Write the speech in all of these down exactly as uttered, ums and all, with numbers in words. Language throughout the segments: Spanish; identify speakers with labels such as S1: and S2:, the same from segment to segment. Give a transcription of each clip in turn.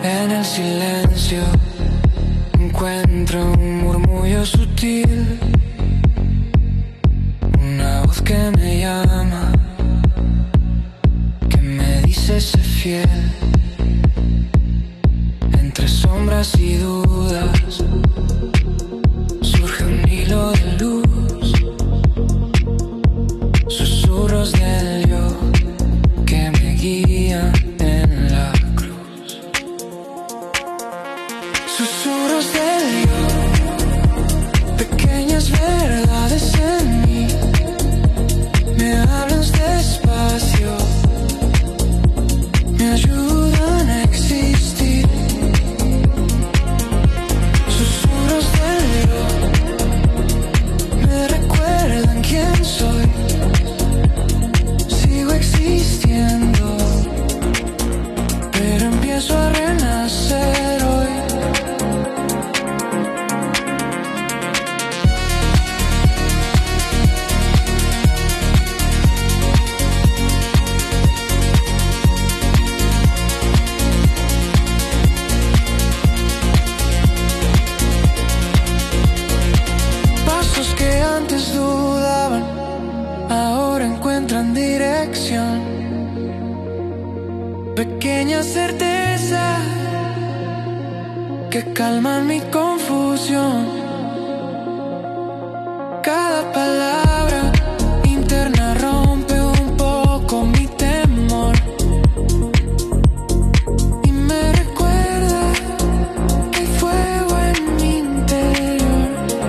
S1: En el silencio encuentro un murmullo sutil, una voz que me llama, que me dice sé fiel. Entre sombras y dudas surge un hilo de luz, susurros del yo que me guían en la cruz. Susurros del yo, pequeñas verdades en mí, me hablan despacio, me ayudan a existir. Susurros del yo, me recuerdan quién soy, sigo existiendo, pero empiezo a renacer hoy. Pasos que antes dudaban, ahora encuentran dirección. Pequeñas certezas que calman mi confusión. Cada palabra interna rompe un poco mi temor y me recuerda que hay fuego en mi interior.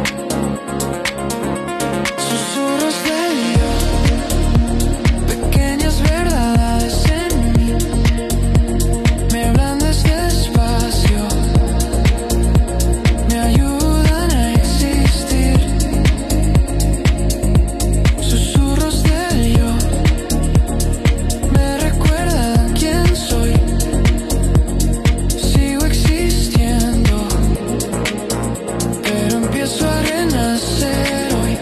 S1: Susurros del yo, pequeñas verdades en mí, me hablan despacio, me ayudan a existir. Susurros del yo, me recuerdan quién soy, sigo existiendo, pero empiezo a renacer hoy.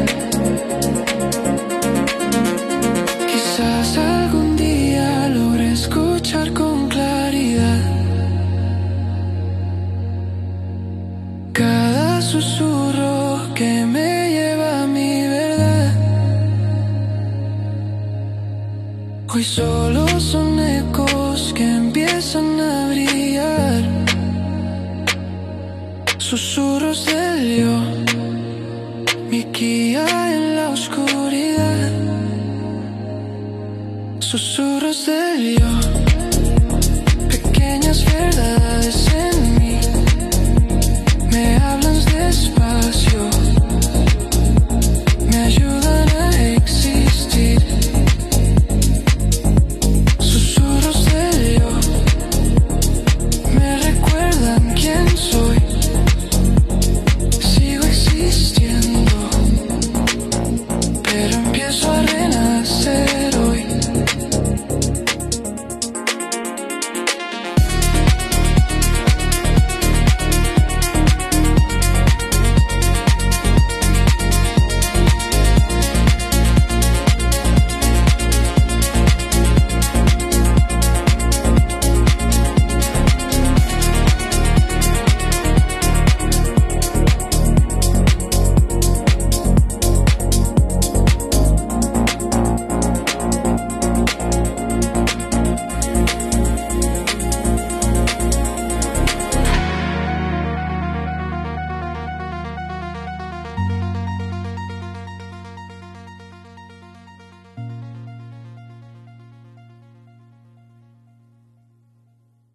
S1: Quizás algún día logre escuchar con claridad cada susurro que me lleva a mi verdad. Hoy solo son ecos que empiezan a brillar. Susurros del yo, mi guía en la oscuridad. Susurros del yo.